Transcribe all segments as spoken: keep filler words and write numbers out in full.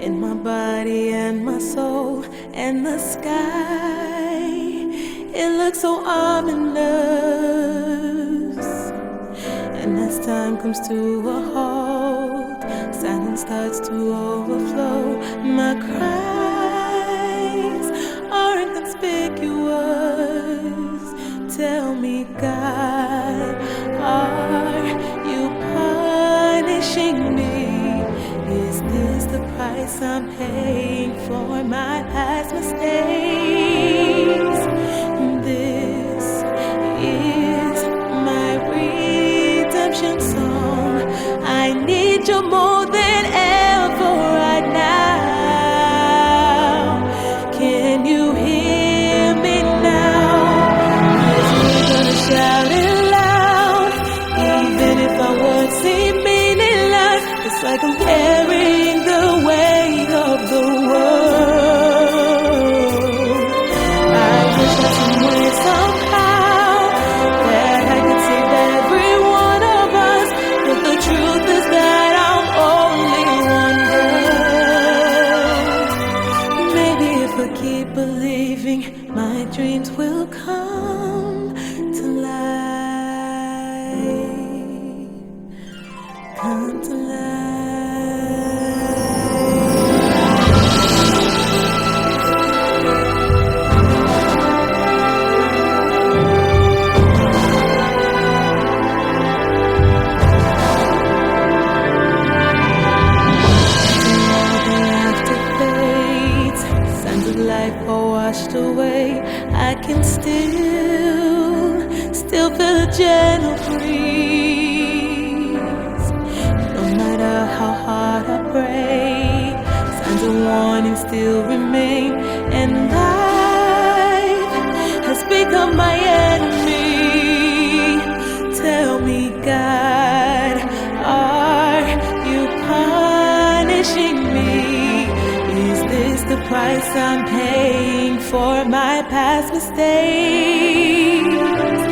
in my body and my soul, and the sky, it looks so ominous. And as time comes to a halt, silence starts to overflow. My cries are inconspicuous. Tell me, God, are you punishing me? Is this the price I'm paying for my past mistakes? This is my redemption song. I need you more than ever right now. Can you hear me now? 'Cause we're gonna shout it loud, even if our words seem meaningless. It's like I'm carrying the weight of the world. I wish that some way, somehow, that I could save every one of us. But the truth is that I'm only one girl. Maybe if I keep believing, my dreams will come to life. Come to life. Life all washed away, I can still, still feel a gentle breeze. No matter how hard I pray, signs of warning still remain, and life has become my enemy. Tell me, God, are you punishing me? Is this the price I'm paying for my past mistakes?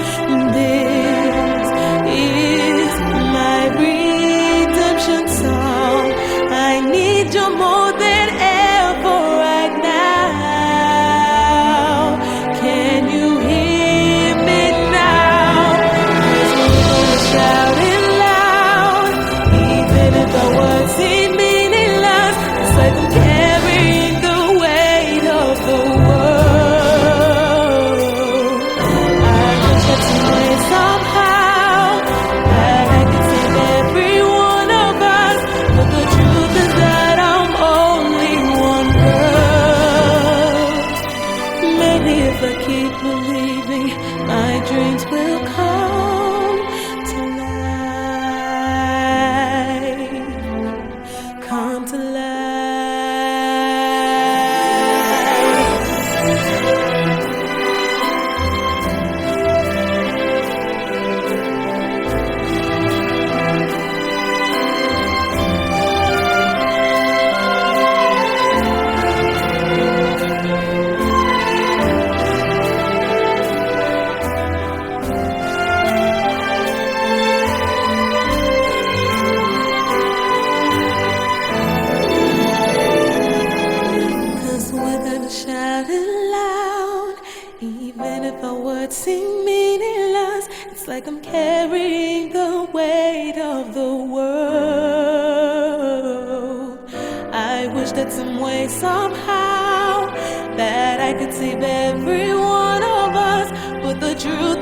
This is my redemption song. I need you more than ever right now. Can you hear me now? 'Cause we're gonna shout it loud, even if the words seem meaningless. It's like I'm carrying the weight of the world. I wish that some way, somehow, that I could save every one of us. But the truth is that I'm only one girl. Maybe if I keep believing, my dreams will come to life. Come to life. Shout it loud, even if our words seem meaningless. It's like I'm carrying the weight of the world. I wish that some way, somehow, that I could save every one of us. But the truth